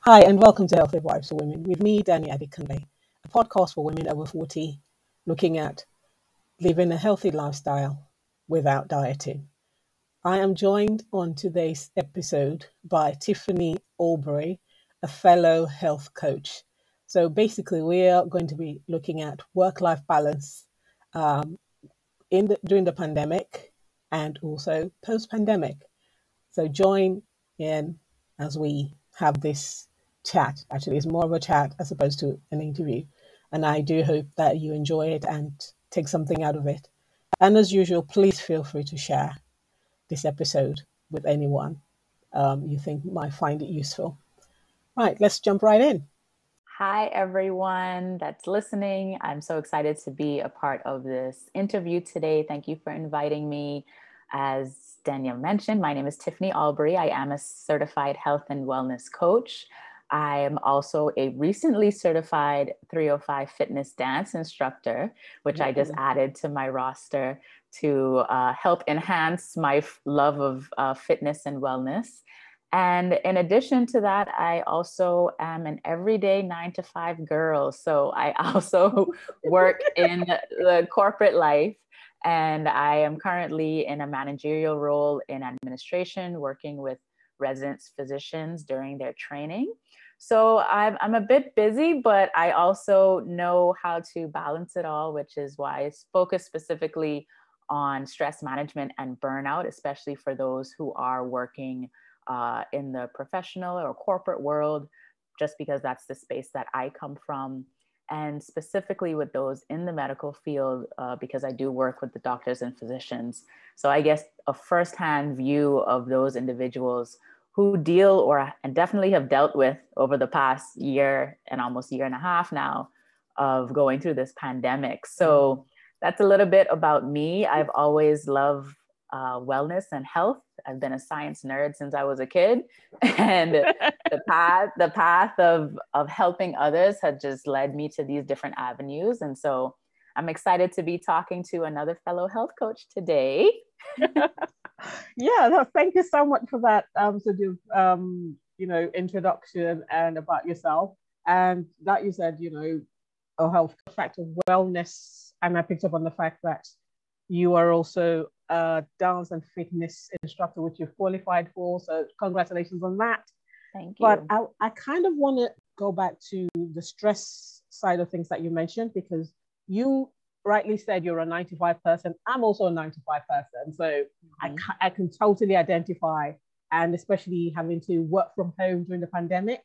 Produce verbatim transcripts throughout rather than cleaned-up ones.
Hi, and welcome to Healthy Vibes for Women with me, Danny Adekunle, a podcast for women over forty looking at living a healthy lifestyle without dieting. I am joined on today's episode by Tiffany Albury, a fellow health coach. So basically, we are going to be looking at work-life balance um, in the, during the pandemic and also post-pandemic. So join in as we have this chat. Actually, it's more of a chat as opposed to an interview. And I do hope that you enjoy it and take something out of it. And as usual, please feel free to share this episode with anyone um, you think might find it useful. Right, let's jump right in. Hi, everyone that's listening. I'm so excited to be a part of this interview today. Thank you for inviting me. As Danielle mentioned, my name is Tiffany Albury. I am a certified health and wellness coach. I am also a recently certified three oh five fitness dance instructor, which I just added to my roster to uh, help enhance my f- love of uh, fitness and wellness. And in addition to that, I also am an everyday nine to five girl. So I also work in the corporate life. And I am currently in a managerial role in administration, working with residents, physicians during their training. So I'm, I'm a bit busy, but I also know how to balance it all, which is why I focus specifically on stress management and burnout, especially for those who are working uh, in the professional or corporate world, just because that's the space that I come from. And specifically with those in the medical field, uh, because I do work with the doctors and physicians. So I guess a firsthand view of those individuals who deal or and definitely have dealt with over the past year and almost year and a half now of going through this pandemic. So that's a little bit about me. I've always loved uh, wellness and health. I've been a science nerd since I was a kid, and the path the path of of helping others had just led me to these different avenues. And so I'm excited to be talking to another fellow health coach today. Yeah, no, thank you so much for that um, sort of um, you know introduction and about yourself. And that you said, you know, a health factor, wellness, and I picked up on the fact that you are also a dance and fitness instructor, which you've qualified for. So congratulations on that. Thank you. But I, I kind of want to go back to the stress side of things that you mentioned, because you rightly said you're a ninety-five person. I'm also a ninety-five person. So mm-hmm. I, ca- I can totally identify, and especially having to work from home during the pandemic.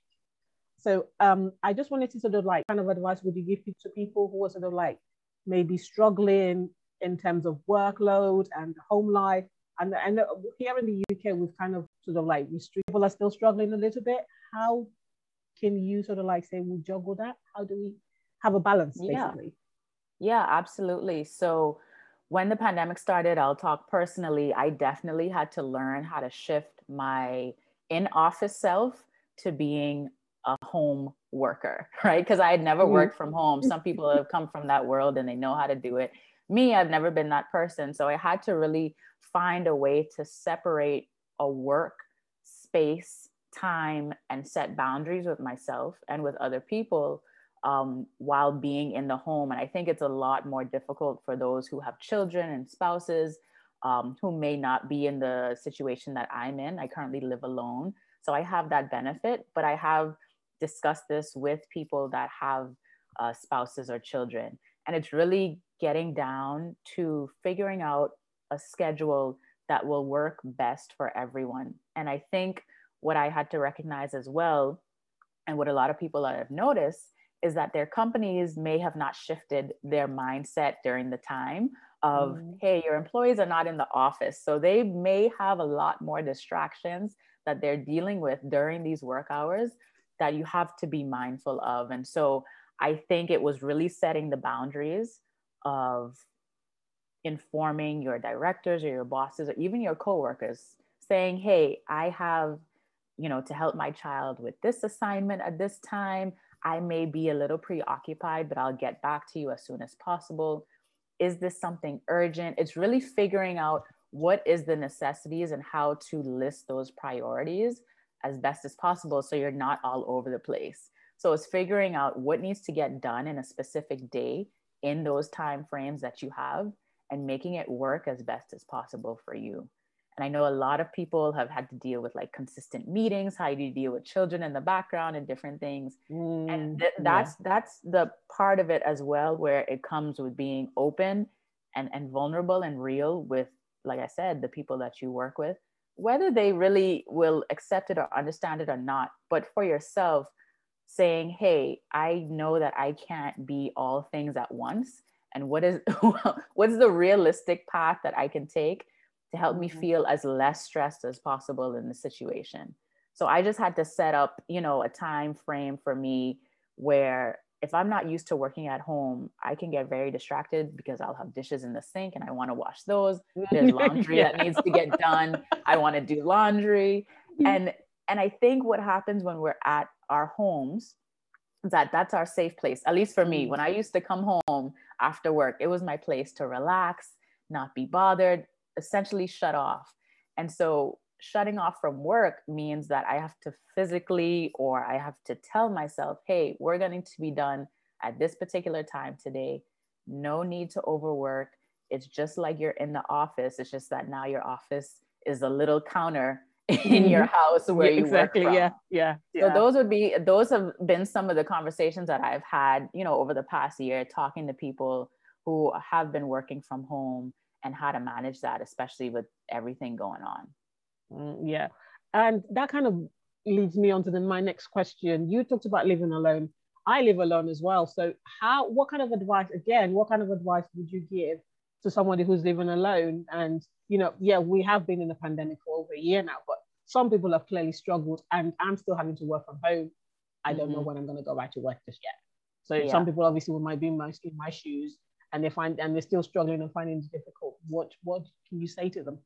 So um, I just wanted to sort of like kind of advice would you give to people who are sort of like maybe struggling in terms of workload and home life? And, and here in the U K, we've kind of sort of like restricted. People are still struggling a little bit. How can you sort of like say we juggle that? How do we have a balance, yeah. basically? Yeah, absolutely. So when the pandemic started, I'll talk personally, I definitely had to learn how to shift my in-office self to being a home worker, right? Because I had never mm-hmm. worked from home. Some people have come from that world and they know how to do it. Me, I've never been that person. So I had to really find a way to separate a work space, time, and set boundaries with myself and with other people um, while being in the home. And I think it's a lot more difficult for those who have children and spouses um, who may not be in the situation that I'm in. I currently live alone. So I have that benefit, but I have discussed this with people that have uh, spouses or children. And it's really getting down to figuring out a schedule that will work best for everyone. And I think what I had to recognize as well, and what a lot of people have noticed, is that their companies may have not shifted their mindset during the time of, mm. hey, your employees are not in the office. So they may have a lot more distractions that they're dealing with during these work hours that you have to be mindful of. And so I think it was really setting the boundaries of informing your directors or your bosses or even your coworkers, saying, hey, I have, you know, to help my child with this assignment at this time. I may be a little preoccupied, but I'll get back to you as soon as possible. Is this something urgent? It's really figuring out what is the necessities and how to list those priorities as best as possible so you're not all over the place. So it's figuring out what needs to get done in a specific day in those time frames that you have and making it work as best as possible for you. And I know a lot of people have had to deal with like consistent meetings. How do you deal with children in the background and different things? Mm, and th- that's yeah. that's the part of it as well, where it comes with being open and and vulnerable and real with, like I said, the people that you work with, whether they really will accept it or understand it or not. But for yourself, saying, hey, I know that I can't be all things at once, and what is what's the realistic path that I can take to help me Mm-hmm. feel as less stressed as possible in the situation. So I just had to set up, you know, a time frame for me where if I'm not used to working at home, I can get very distracted because I'll have dishes in the sink and I want to wash those. There's laundry Yeah. that needs to get done. I want to do laundry. And and I think what happens when we're at our homes is that that's our safe place. At least for me, Mm. when I used to come home after work, it was my place to relax, not be bothered, essentially shut off. And so shutting off from work means that I have to physically, or I have to tell myself, hey, we're going to be done at this particular time today. No need to overwork. It's just like you're in the office. It's just that now your office is a little counter in your house where Yeah, you exactly. work from. Yeah, yeah, So yeah. those would be, those have been some of the conversations that I've had, you know, over the past year, talking to people who have been working from home and how to manage that, especially with everything going on. Mm, yeah. And that kind of leads me on to the, my next question. You talked about living alone. I live alone as well. So how, what kind of advice, again, what kind of advice would you give to somebody who's living alone? And, you know, yeah, we have been in the pandemic for over a year now, but some people have clearly struggled, and I'm still having to work from home. I don't know Mm-hmm. when I'm going to go back to work just yet. So some Yeah. people obviously might be in my, in my shoes, and they find, and they're still struggling and finding it difficult. What, what can you say to them?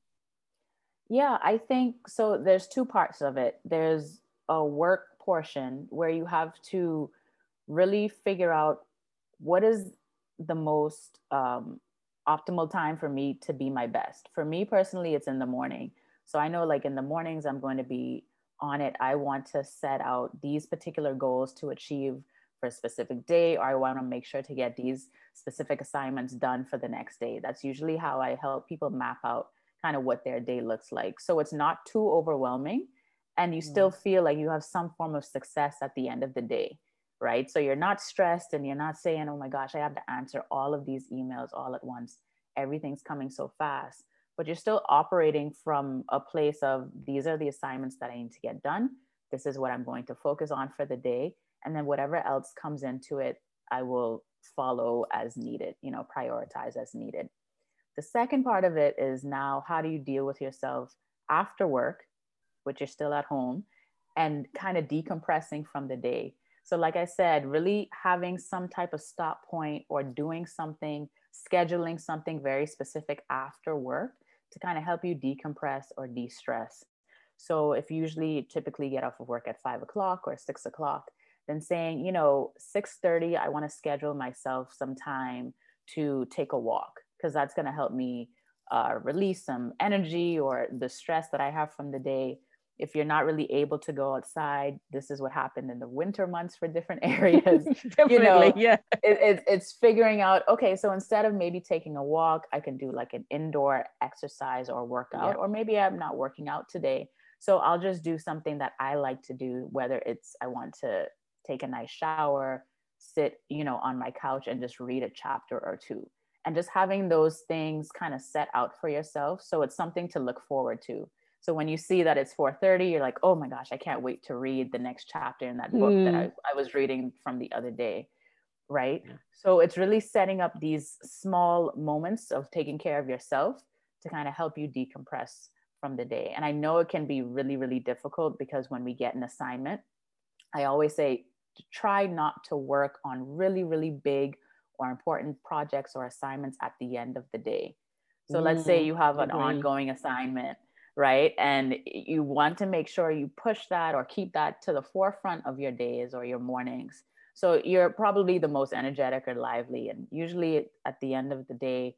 Yeah, I think so. There's two parts of it. There's a work portion where you have to really figure out what is the most um, optimal time for me to be my best. For me personally, it's in the morning. So I know, like, in the mornings, I'm going to be on it. I want to set out these particular goals to achieve for a specific day, or I want to make sure to get these specific assignments done for the next day. That's usually how I help people map out kind of what their day looks like. So it's not too overwhelming, and you still Mm. feel like you have some form of success at the end of the day, right? So you're not stressed and you're not saying, oh my gosh, I have to answer all of these emails all at once. Everything's coming so fast. But you're still operating from a place of, these are the assignments that I need to get done. This is what I'm going to focus on for the day. And then whatever else comes into it, I will follow as needed, you know, prioritize as needed. The second part of it is, now, how do you deal with yourself after work, which you're still at home, and kind of decompressing from the day? So like I said, really having some type of stop point, or doing something, scheduling something very specific after work to kind of help you decompress or de-stress. So if you usually typically get off of work at five o'clock or six o'clock, then saying, you know, six thirty, I want to schedule myself some time to take a walk, because that's going to help me uh, release some energy or the stress that I have from the day. If you're not really able to go outside, this is what happened in the winter months for different areas. Definitely, you know, yeah. it, it, it's figuring out, okay, so instead of maybe taking a walk, I can do like an indoor exercise or workout, Yeah. or maybe I'm not working out today. So I'll just do something that I like to do, whether it's I want to take a nice shower, sit, you know, on my couch and just read a chapter or two. And just having those things kind of set out for yourself. So it's something to look forward to. So when you see that it's four thirty, you're like, oh my gosh, I can't wait to read the next chapter in that book that I, Mm. I was reading from the other day, right? Yeah. So it's really setting up these small moments of taking care of yourself to kind of help you decompress from the day. And I know it can be really, really difficult, because when we get an assignment, I always say, try not to work on really, really big or important projects or assignments at the end of the day. So let's say Mm. you have an Agree. ongoing assignment, right? And you want to make sure you push that or keep that to the forefront of your days or your mornings. So you're probably the most energetic or lively. And usually at the end of the day,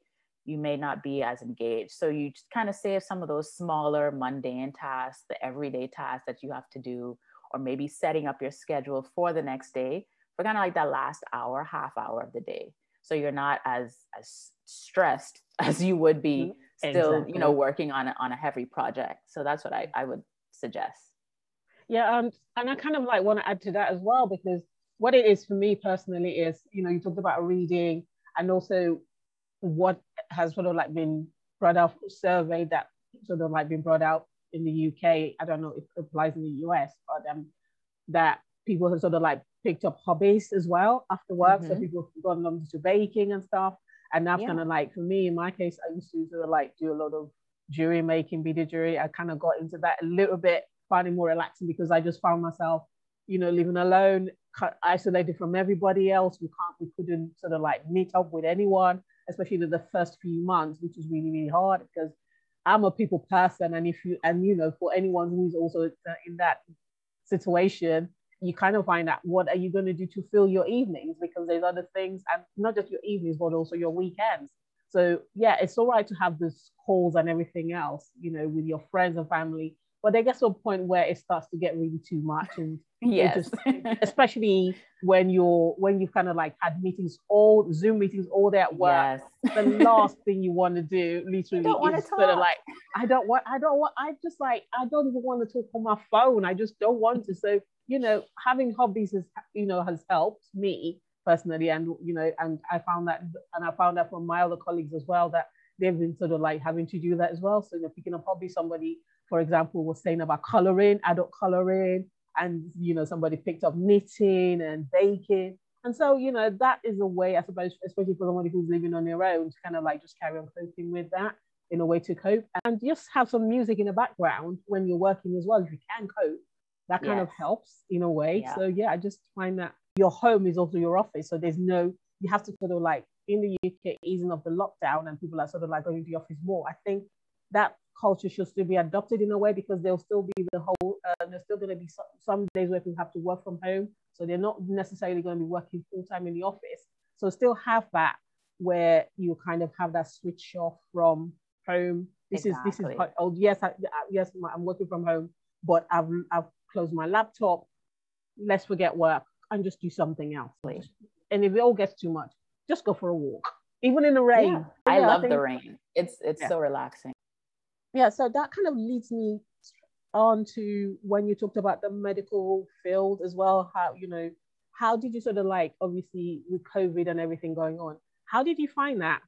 you may not be as engaged. So you just kind of save some of those smaller mundane tasks, the everyday tasks that you have to do, or maybe setting up your schedule for the next day for kind of like that last hour, half hour of the day. So you're not as as stressed as you would be still, exactly. you know, working on a, on a heavy project. So that's what I, I would suggest. Yeah, um, and I kind of like want to add to that as well, because what it is for me personally is, you know, you talked about reading, and also what has sort of like been brought out, survey that sort of like been brought out in the U K. I don't know if it applies in the U S, but um, that people have sort of like picked up hobbies as well after work. Mm-hmm. So people have gone on to baking and stuff. And that's yeah. kind of like, for me, in my case, I used to sort of like do a lot of jewelry making, beaded jewelry. I kind of got into that a little bit, finding more relaxing, because I just found myself, you know, living alone, isolated from everybody else. We can't, we couldn't sort of like meet up with anyone, especially in the first few months, which was really, really hard, because I'm a people person. And if you, and you know, for anyone who's also in that situation, you kind of find out what are you going to do to fill your evenings, because there's other things, and not just your evenings, but also your weekends. So yeah, it's all right to have those calls and everything else, you know, with your friends and family, but there gets to a point where it starts to get really too much. And yes, just, especially when you're when you've kind of like had meetings, all Zoom meetings all day at work. Yes. The last thing you want to do, literally, is sort of like, I don't want, I don't want, I just like, I don't even want to talk on my phone. I just don't want to. So, you know, having hobbies has, you know, has helped me personally, and you know, and I found that, and I found that from my other colleagues as well, that they've been sort of like having to do that as well. So, you know, picking up hobby, somebody, for example, was saying about coloring, adult coloring, and you know, somebody picked up knitting and baking. And so, you know, that is a way, I suppose, especially for somebody who's living on their own, to kind of like just carry on coping with that, in a way to cope, and just have some music in the background when you're working as well, if you can cope. That kind yes. of helps in a way. Yeah. So yeah, I just find that your home is also your office. So there's no, you have to sort of like, in the U K, easing of the lockdown, and people are sort of like going to the office more. I think that culture should still be adopted in a way, because there'll still be the whole, uh, there's still going to be some, some days where people have to work from home. So they're not necessarily going to be working full time in the office. So still have that where you kind of have that switch off from home. This exactly. is, this is, oh yes, I, yes, I'm working from home, but I've, I've closed my laptop. Let's forget work and just do something else. And if it all gets too much, just go for a walk, even in the rain. Yeah. I yeah, love I think, the rain. It's it's yeah. so relaxing. Yeah, so that kind of leads me on to when you talked about the medical field as well. How, you know, how did you sort of like, obviously with COVID and everything going on, how did you find that?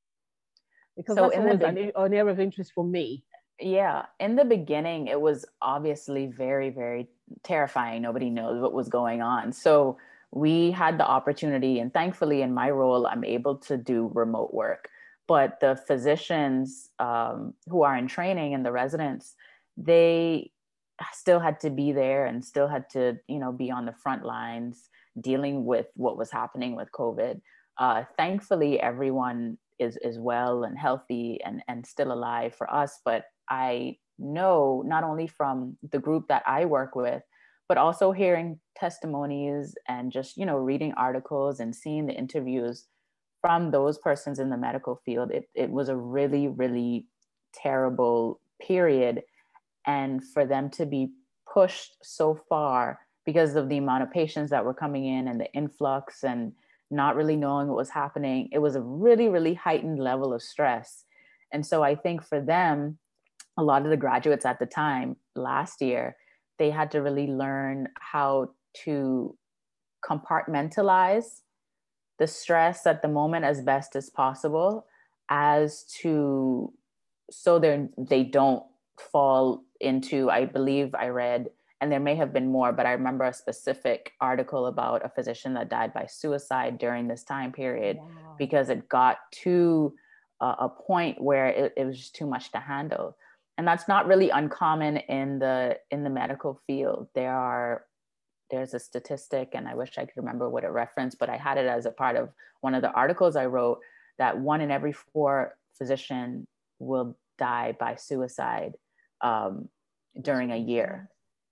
Because so that's always the, an, an area of interest for me. Yeah, in the beginning, it was obviously very, very terrifying. Nobody knows what was going on. So we had the opportunity, and thankfully in my role, I'm able to do remote work. But the physicians um, who are in training and the residents, they still had to be there and still had to, you know, be on the front lines dealing with what was happening with COVID. Uh, thankfully, everyone is is well and healthy and, and still alive for us. But I know not only from the group that I work with, but also hearing testimonies and just, you know, reading articles and seeing the interviews from those persons in the medical field, it, it was a really, really terrible period. And for them to be pushed so far because of the amount of patients that were coming in and the influx and not really knowing what was happening, it was a really, really heightened level of stress. And so I think for them, a lot of the graduates at the time last year, they had to really learn how to compartmentalize the stress at the moment as best as possible, as to so they they don't fall into, I believe I read, and there may have been more, but I remember a specific article about a physician that died by suicide during this time period. Wow. Because it got to uh, a point where it, it was just too much to handle. And that's not really uncommon in the in the medical field. There are There's a statistic, and I wish I could remember what it referenced, but I had it as a part of one of the articles I wrote, that one in every four physician will die by suicide um, during a year.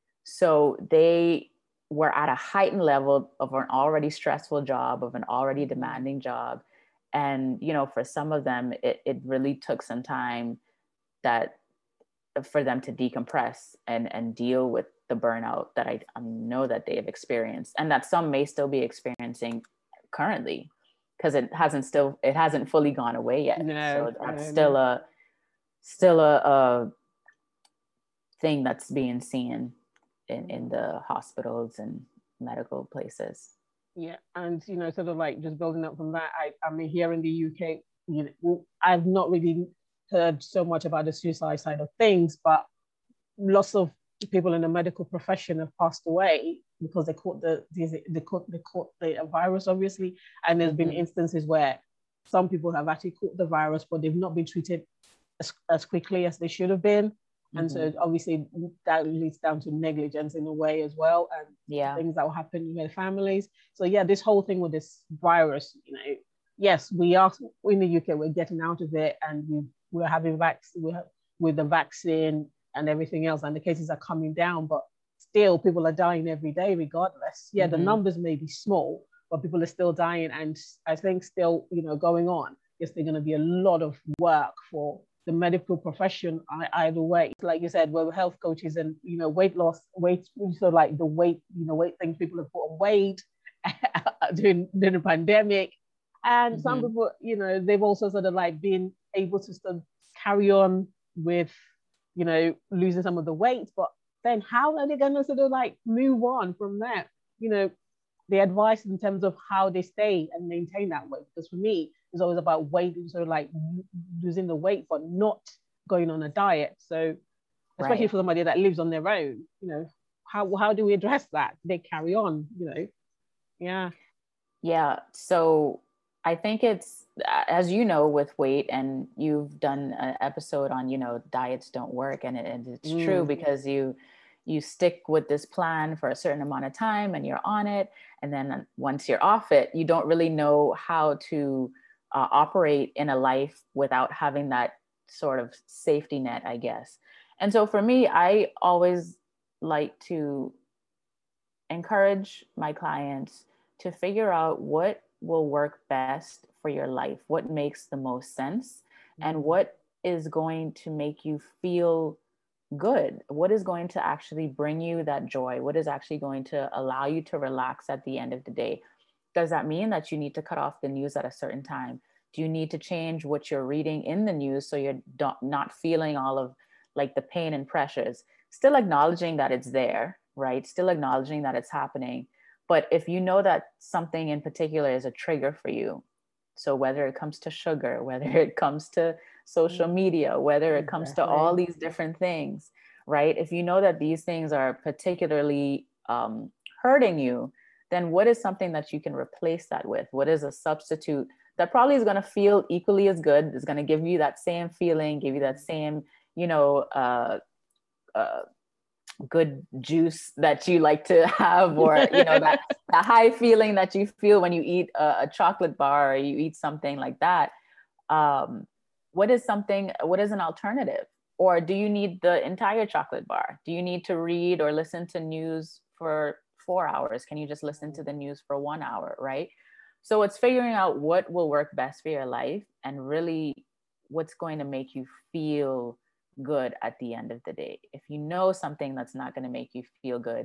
So they were at a heightened level of an already stressful job, of an already demanding job. And, you know, for some of them, it, it really took some time that for them to decompress and, and deal with the burnout that I, I know that they have experienced, and that some may still be experiencing currently, because it hasn't still, it hasn't fully gone away yet. No, So that's no, still no. a, still a, a thing that's being seen in, in the hospitals and medical places. Yeah, and you know, sort of like just building up from that, I, I mean, here in the U K, you know, I've not really heard so much about the suicide side of things, but lots of people in the medical profession have passed away because they caught the they caught they caught the virus, obviously, and there's mm-hmm. been instances where some people have actually caught the virus, but they've not been treated as, as quickly as they should have been. And mm-hmm. so obviously that leads down to negligence in a way as well, and yeah. things that will happen in their families. So yeah, this whole thing with this virus, you know, yes, we are in the U K, we're getting out of it, and we we're having vac- we're, with the vaccine and everything else, and the cases are coming down, but still people are dying every day regardless. Yeah, mm-hmm. the numbers may be small, but people are still dying, and I think still, you know, going on. Yes, there's going to be a lot of work for the medical profession either way. Like you said, we're health coaches, and you know, weight loss, weight, so like the weight, you know, weight things people have put on weight during, during the pandemic, and mm-hmm. some people, you know, they've also sort of like been able to sort of carry on with, you know, losing some of the weight, but then how are they going to sort of like move on from that? You know, the advice in terms of how they stay and maintain that weight, because for me, it's always about weight, sort of like losing the weight, but not going on a diet. So, especially right. for somebody that lives on their own, you know, how how do we address that? They carry on, you know, yeah, yeah. So I think it's, as you know, with weight, and you've done an episode on, you know, diets don't work, and, it, and it's mm. true, because you you stick with this plan for a certain amount of time and you're on it, and then once you're off it, you don't really know how to uh, operate in a life without having that sort of safety net, I guess. And so for me, I always like to encourage my clients to figure out what will work best for your life, what makes the most sense, mm-hmm. and what is going to make you feel good, what is going to actually bring you that joy, what is actually going to allow you to relax at the end of the day. Does that mean that you need to cut off the news at a certain time? Do you need to change what you're reading in the news so you're not feeling all of like the pain and pressures? Still acknowledging that it's there, right? Still acknowledging that it's happening. But if you know that something in particular is a trigger for you, so whether it comes to sugar, whether it comes to social media, whether it comes exactly. to all these different things, right? If you know that these things are particularly um, hurting you, then what is something that you can replace that with? What is a substitute that probably is going to feel equally as good, is going to give you that same feeling, give you that same, you know, uh, uh, good juice that you like to have, or, you know, that, that high feeling that you feel when you eat a, a chocolate bar, or you eat something like that. Um, what is something, what is an alternative? Or do you need the entire chocolate bar? Do you need to read or listen to news for four hours? Can you just listen to the news for one hour, right? So it's figuring out what will work best for your life, and really what's going to make you feel good at the end of the day. If you know something that's not going to make you feel good,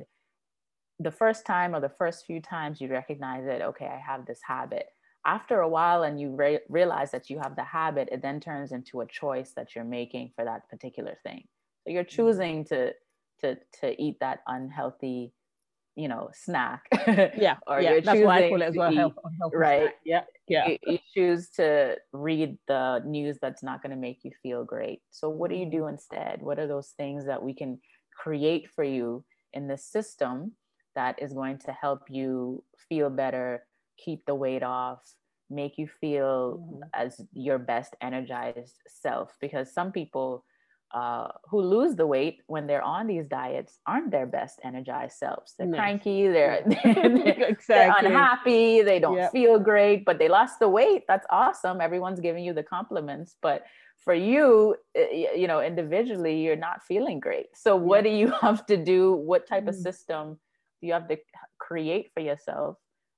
the first time or the first few times you recognize it, okay, I have this habit. After a while, and you re- realize that you have the habit, it then turns into a choice that you're making for that particular thing. So you're choosing to to to eat that unhealthy, you know, snack. Yeah, or yeah, you're that's choosing why I call it as well, eat, health, unhealthy right? snack. Yeah, yeah. You, you choose to read the news that's not going to make you feel great. So what do you do instead? What are those things that we can create for you in the system that is going to help you feel better, keep the weight off, make you feel mm-hmm. as your best energized self? Because some people uh, who lose the weight when they're on these diets aren't their best energized selves. They're no. cranky, they're, they're, exactly. they're unhappy, they don't yep. feel great, but they lost the weight. That's awesome. Everyone's giving you the compliments. But for you, you know, individually, you're not feeling great. So what yep. do you have to do? What type mm. of system do you have to create for yourself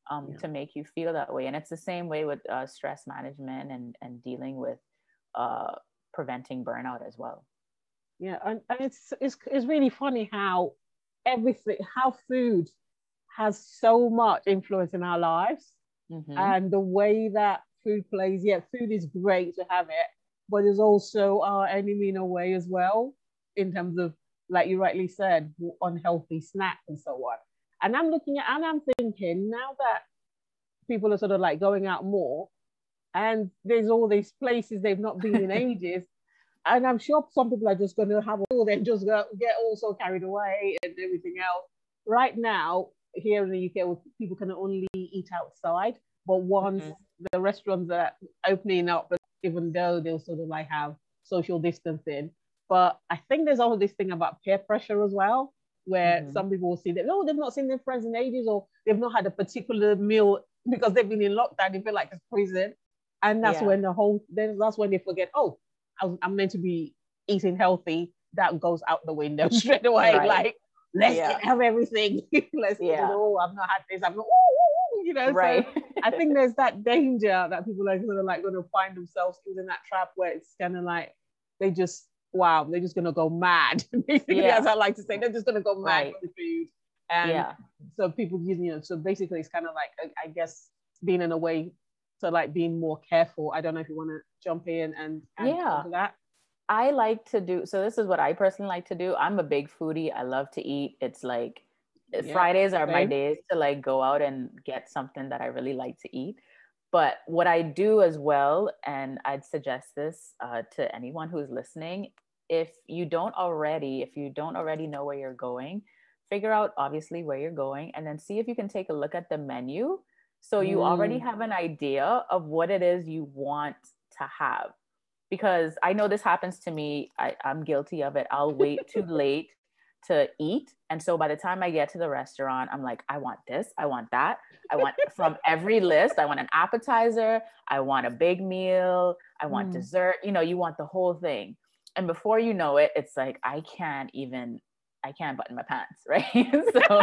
um, Yeah. to make you feel that way. And it's the same way with uh, stress management and, and dealing with uh, preventing burnout as well. Yeah, and, and it's it's it's really funny how everything, how food has so much influence in our lives, Mm-hmm. and the way that food plays. Yeah, food is great to have it, but it's also our enemy in a way as well, in terms of, like you rightly said, unhealthy snacks and so on. And I'm looking at, and I'm thinking now that people are sort of like going out more, and there's all these places they've not been in ages. And I'm sure some people are just going to have all, then just go, get also carried away and everything else. Right now, here in the U K, people can only eat outside, but once Mm-hmm. the restaurants are opening up, even though they'll sort of like have social distancing. But I think there's also this thing about peer pressure as well, where Mm-hmm. some people will see that, oh, they've not seen their friends in ages, or they've not had a particular meal because they've been in lockdown. They feel like it's prison. And that's Yeah. when the whole, then that's when they forget, oh, I'm meant to be eating healthy. That goes out the window straight away. Right. Like, let's yeah. have everything. let's, yeah. you know, oh, I've not had this. I'm not, ooh, ooh, you know. Right. So I think there's that danger that people are sort of like going to find themselves in that trap where it's kind of like they just, wow, they're just going to go mad. Basically, yeah. as I like to say, they're just going to go mad right. with the food. And yeah. so people using, you know, so basically it's kind of like, I, I guess, being in a way, so like being more careful. I don't know if you want to jump in and add yeah. to that. I like to do, so this is what I personally like to do. I'm a big foodie. I love to eat. It's like yeah, Fridays are same. my days to like go out and get something that I really like to eat. But what I do as well, and I'd suggest this uh, to anyone who's listening, if you don't already, if you don't already know where you're going, figure out obviously where you're going, and then see if you can take a look at the menu. So you mm. already have an idea of what it is you want to have. Because I know this happens to me. I, I'm guilty of it. I'll wait too late to eat. And so by the time I get to the restaurant, I'm like, I want this, I want that. I want from every list. I want an appetizer. I want a big meal. I want mm. dessert. You know, you want the whole thing. And before you know it, it's like, I can't even, I can't button my pants, right? so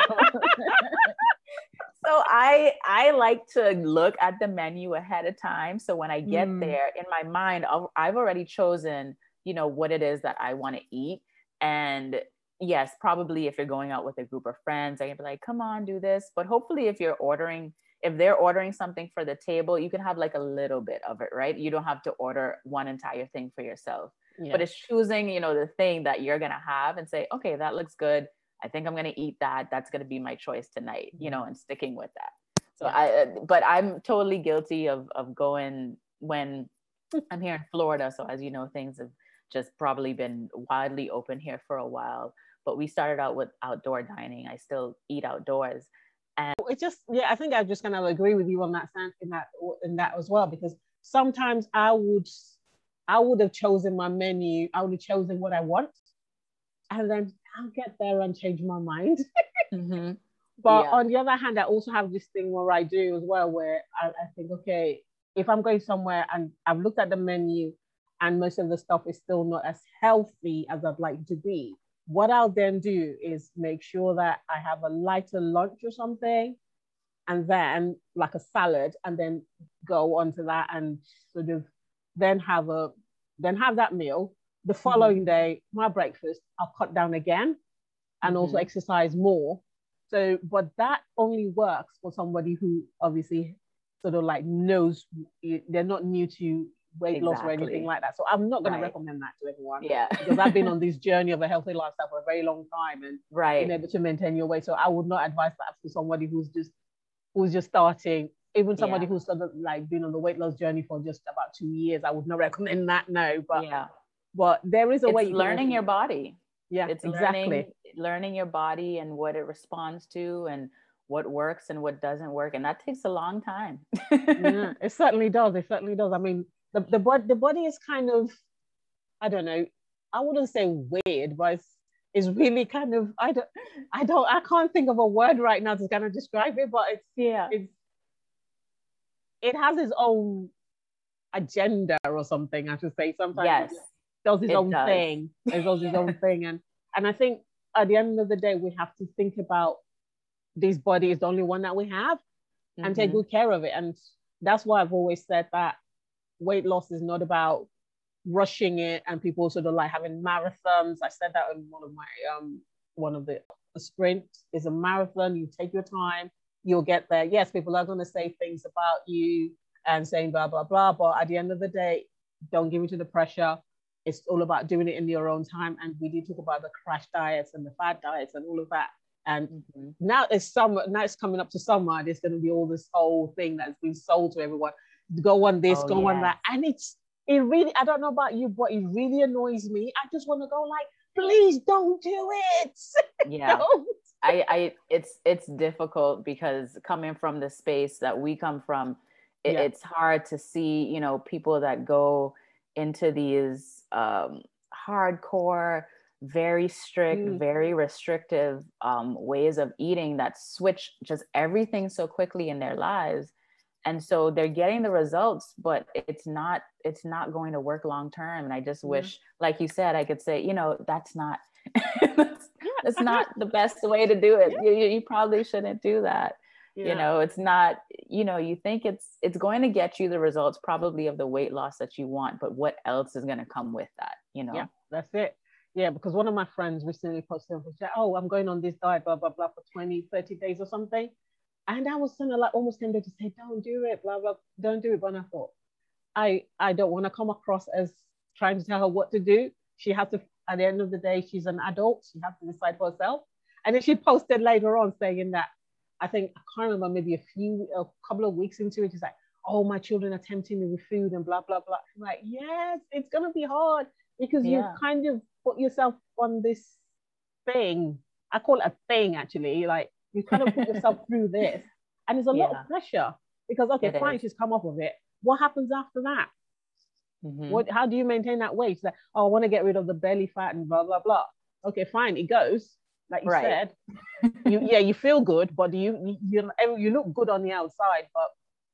So I I like to look at the menu ahead of time. So when I get mm. there, in my mind, I'll, I've already chosen, you know, what it is that I want to eat. And yes, probably if you're going out with a group of friends, I can be like, come on, do this. But hopefully if you're ordering, if they're ordering something for the table, you can have like a little bit of it, right? You don't have to order one entire thing for yourself. Yeah. But it's choosing, you know, the thing that you're going to have and say, okay, that looks good. I think I'm going to eat that. That's going to be my choice tonight, you know, and sticking with that. So yeah. I, but I'm totally guilty of, of going when I'm here in Florida. So as you know, things have just probably been widely open here for a while, but we started out with outdoor dining. I still eat outdoors. And it just, yeah, I think I just kind of agree with you on that sense in that, in that as well, because sometimes I would, I would have chosen my menu. I would have chosen what I want. And then I'll get there and change my mind. mm-hmm. But yeah. on the other hand, I also have this thing where I do as well, where I, I think, okay, if I'm going somewhere and I've looked at the menu and most of the stuff is still not as healthy as I'd like to be, what I'll then do is make sure that I have a lighter lunch or something, and then like a salad, and then go on to that and sort of then have a, then have that meal. The following mm-hmm. day, my breakfast, I'll cut down again and mm-hmm. also exercise more. So, but that only works for somebody who obviously sort of like knows, they're not new to weight exactly. loss or anything like that. So I'm not going right. to recommend that to everyone. Yeah. Because I've been on this journey of a healthy lifestyle for a very long time and right. been able to maintain your weight. So I would not advise that for somebody who's just, who's just starting. Even somebody yeah. who's sort of like been on the weight loss journey for just about two years, I would not recommend that, no. But yeah. But there is a it's way. You learning your body. Yeah, it's exactly. Learning, learning your body and what it responds to and what works and what doesn't work. And that takes a long time. Yeah, it certainly does. It certainly does. I mean, the, the, body, the body is kind of, I don't know, I wouldn't say weird, but it's, it's really kind of, I don't, I don't, I can't think of a word right now to kind of describe it, but it's, yeah, it's, it has its own agenda or something, I should say. Sometimes yes. does his it own does. thing. It does his own thing. And and I think at the end of the day, we have to think about this body is the only one that we have. and take Mm-hmm. good care of it. And that's why I've always said that weight loss is not about rushing it and people sort of like having marathons. I said that in one of my um one of the a sprint is a marathon. You take your time, you'll get there. Yes, people are going to say things about you and saying blah blah blah, but at the end of the day, don't give into the pressure. It's all about doing it in your own time. And we did talk about the crash diets and the fad diets and all of that. And mm-hmm. now it's summer, now it's coming up to summer. There's going to be all this whole thing that's been sold to everyone. Go on this, oh, go yes. on that. And it's it really, I don't know about you, but it really annoys me. I just want to go like, please don't do it. Yeah. don't. I, I it's it's difficult because coming from the space that we come from, it, yeah. it's hard to see, you know, people that go into these um, hardcore, very strict, mm. very restrictive um, ways of eating that switch just everything so quickly in their lives. And so they're getting the results, but it's not, it's not going to work long term. And I just yeah. wish, like you said, I could say, you know, that's not, that's, yeah. that's not the best way to do it. Yeah. You, you probably shouldn't do that. Yeah. You know, it's not, you know, you think it's, it's going to get you the results probably of the weight loss that you want, but what else is going to come with that, you know? Yeah, that's it. Yeah, because one of my friends recently posted, oh, I'm going on this diet, blah, blah, blah, for twenty, thirty days or something. And I was kind of like almost tempted to say, don't do it, blah, blah, don't do it. But I thought, I, I don't want to come across as trying to tell her what to do. She has to, at the end of the day, she's an adult. She has to decide for herself. And then she posted later on saying that, I think, I can't remember, maybe a few, a couple of weeks into it, she's like, oh, my children are tempting me with food and blah, blah, blah. I'm like, yes, it's going to be hard because yeah. you kind of put yourself on this thing. I call it a thing, actually, like, you kind of put yourself through this, and there's a yeah. lot of pressure because okay, it fine, is. she's come up with it. What happens after that? Mm-hmm. What? How do you maintain that weight? She's like, oh, I want to get rid of the belly fat and blah blah blah. Okay, fine, it goes like you right. said. you, yeah, you feel good, but you you you look good on the outside, but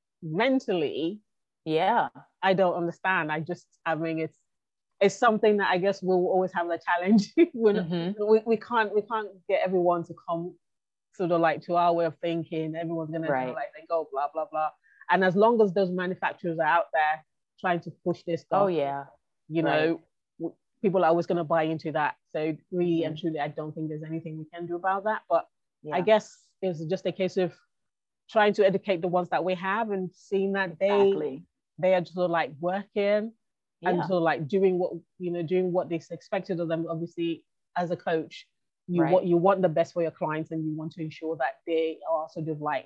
mentally, yeah, I don't understand. I just, I mean, it's it's something that I guess we'll always have the challenge. mm-hmm. we we can't we can't get everyone to come sort of like to our way of thinking. Everyone's gonna right. kind of like think, oh, blah blah blah. And as long as those manufacturers are out there trying to push this stuff, oh yeah, you know, right. people are always gonna buy into that. So really mm-hmm. and truly, I don't think there's anything we can do about that. But yeah. I guess it's just a case of trying to educate the ones that we have and seeing that exactly. they they are sort of like working yeah. and sort of like doing what you know, doing what they expected of them. Obviously, as a coach. You right. want you want the best for your clients, and you want to ensure that they are sort of like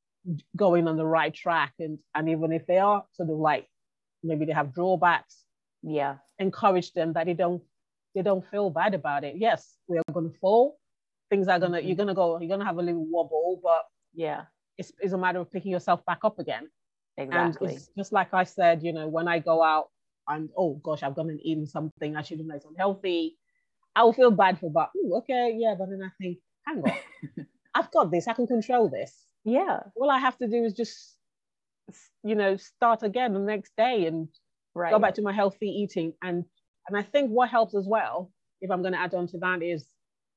going on the right track, and and even if they are sort of like maybe they have drawbacks, yeah, encourage them that they don't they don't feel bad about it. Yes, we are going to fall, things are gonna mm-hmm. you're gonna go you're gonna have a little wobble, but yeah, it's, it's a matter of picking yourself back up again. Exactly. And it's just like I said, you know, when I go out and oh gosh, I've gone and eaten something I shouldn't have, unhealthy. I will feel bad for about, okay, yeah, but then I think, hang on, I've got this, I can control this. Yeah. All I have to do is just, you know, start again the next day and right. go back to my healthy eating. And and I think what helps as well, if I'm going to add on to that, is,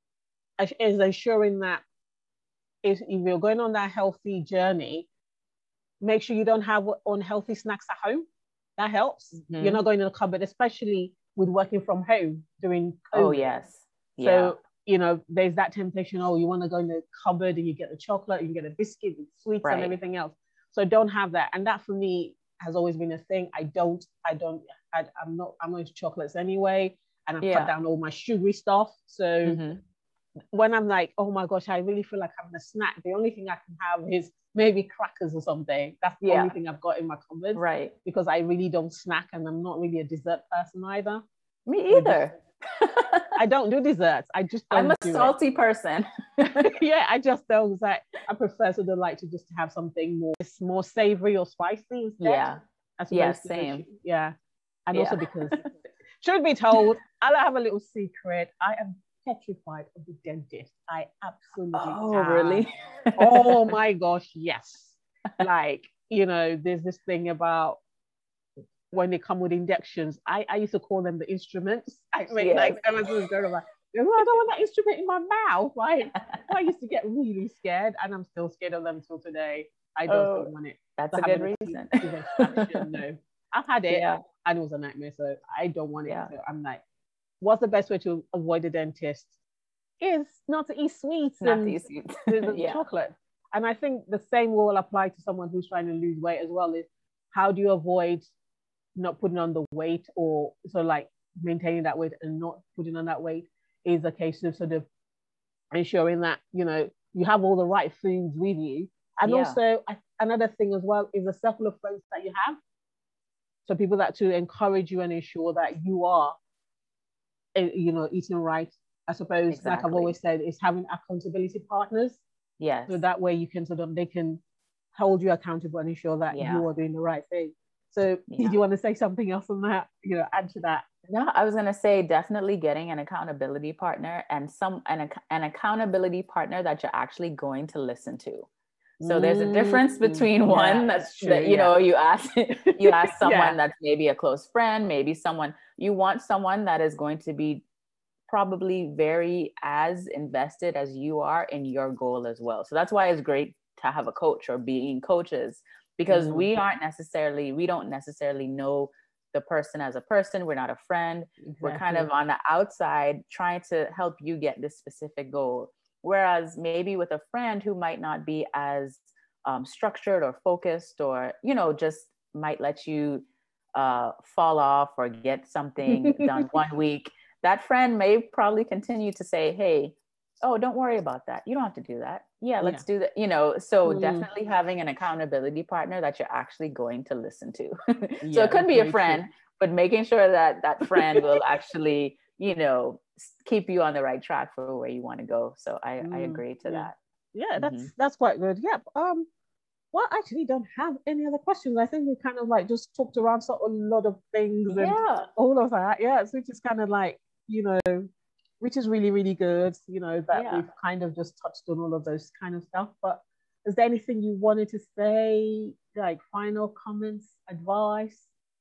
is ensuring that if, if you're going on that healthy journey, make sure you don't have unhealthy snacks at home. That helps. Mm-hmm. You're not going to the cupboard, especially with working from home during COVID. Oh, yes. Yeah. So, you know, there's that temptation, oh, you want to go in the cupboard and you get the chocolate, you get a biscuit with sweets right. and everything else. So don't have that. And that for me has always been a thing. I don't, I don't, I, I'm not, I'm not into chocolates anyway. And I've yeah. cut down all my sugary stuff. So mm-hmm. when I'm like, oh my gosh, I really feel like having a snack, the only thing I can have is maybe crackers or something. That's the yeah. only thing I've got in my cupboard. Right. Because I really don't snack, and I'm not really a dessert person either. Me either. I don't do desserts. I just don't I'm a do salty it. person. Yeah, I just don't. Like, I prefer sort of like to just have something more, more savory or spicy instead. Yeah. Yeah, same. To, yeah. And yeah. also because, truth be told, I'll have a little secret. I am petrified of the dentist. I absolutely Oh, am. really? Oh my gosh, yes. Like, you know, there's this thing about when they come with injections, I, I used to call them the instruments. I mean, yes. like, I don't want that instrument in my mouth. Like, I used to get really scared, and I'm still scared of them till today. I don't oh, want it. That's a good reason. No, I've had it, yeah. and it was a nightmare, so I don't want it. Yeah. So I'm like, what's the best way to avoid the dentist? Is not to eat sweets not and to eat sweets. yeah. chocolate. And I think the same will apply to someone who's trying to lose weight as well. Is how do you avoid not putting on the weight, or so like maintaining that weight and not putting on that weight is a case of sort of ensuring that, you know, you have all the right foods with you. And yeah. also another thing as well is a circle of friends that you have. So people that to encourage you and ensure that you are, you know, eating right. I suppose, exactly. like I've always said, is having accountability partners. Yes. So that way you can sort of, they can hold you accountable and ensure that yeah. you are doing the right thing. So yeah. did you want to say something else on that? You know, add to that? No, I was going to say definitely getting an accountability partner and some an, an accountability partner that you're actually going to listen to. So there's a difference between mm-hmm. one yeah, that's, true, that, you yeah. know, you ask, you ask someone yeah. that's maybe a close friend, maybe someone, you want someone that is going to be probably very as invested as you are in your goal as well. So that's why it's great to have a coach or being coaches, because mm-hmm. we aren't necessarily, we don't necessarily know the person as a person. We're not a friend. Exactly. We're kind of on the outside trying to help you get this specific goal. Whereas maybe with a friend who might not be as um, structured or focused, or, you know, just might let you uh, fall off or get something done one week, that friend may probably continue to say, hey, oh, don't worry about that. You don't have to do that. Yeah, let's yeah. do that. You know, so mm. definitely having an accountability partner that you're actually going to listen to. so yeah, it could be a friend, true. But making sure that that friend will actually, you know, keep you on the right track for where you want to go. So I, mm. I agree to yeah. that. Yeah, that's mm-hmm. that's quite good. Yeah. Um, well, I actually don't have any other questions. I think we kind of like just talked around sort of a lot of things and yeah. all of that. Yeah, so which is kind of like, you know, which is really, really good, you know, that yeah. we've kind of just touched on all of those kind of stuff. But is there anything you wanted to say, like final comments, advice?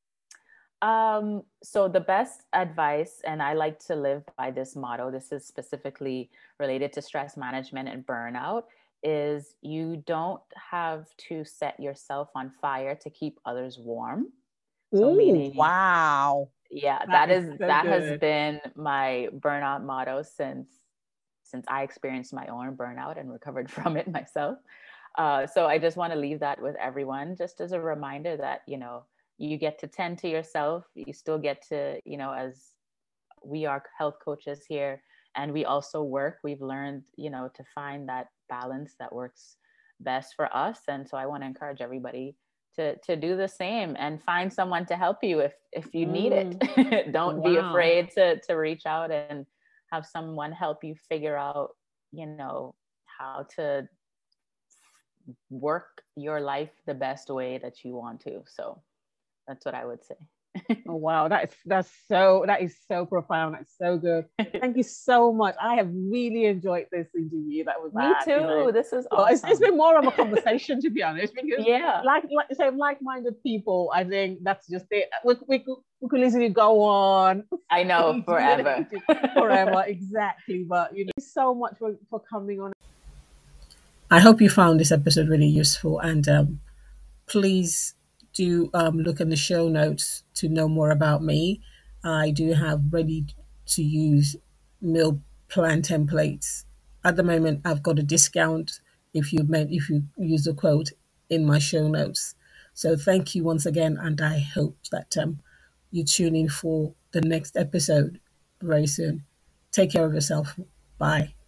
Um, so the best advice, and I like to live by this motto, this is specifically related to stress management and burnout, is you don't have to set yourself on fire to keep others warm. So Ooh, meaning, wow. Yeah, that, that is, is so that good. Has been my burnout motto since since I experienced my own burnout and recovered from it myself. Uh, so I just want to leave that with everyone, just as a reminder that, you know, you get to tend to yourself. You still get to, you know, as we are health coaches here, and we also work, we've learned, you know, to find that balance that works best for us. And so I want to encourage everybody to to do the same and find someone to help you if if you mm. need it. Don't wow. be afraid to to reach out and have someone help you figure out, you know, how to work your life the best way that you want to. So that's what I would say. Oh wow, that is that's so that is so profound. That's so good. Thank you so much. I have really enjoyed this interview. That was me that, too. You know. This is well, awesome. It's, it's been more of a conversation, to be honest, because yeah, like like say like-minded people. I think that's just it. We we could, we could literally go on. I know forever, forever, exactly. But you know, thank you so much for for coming on. I hope you found this episode really useful, and um, please. do um, look in the show notes to know more about me. I do have ready to use meal plan templates. At the moment, I've got a discount if you meant if you use the quote in my show notes. So thank you once again, and I hope that um, you tune in for the next episode very soon. Take care of yourself. Bye.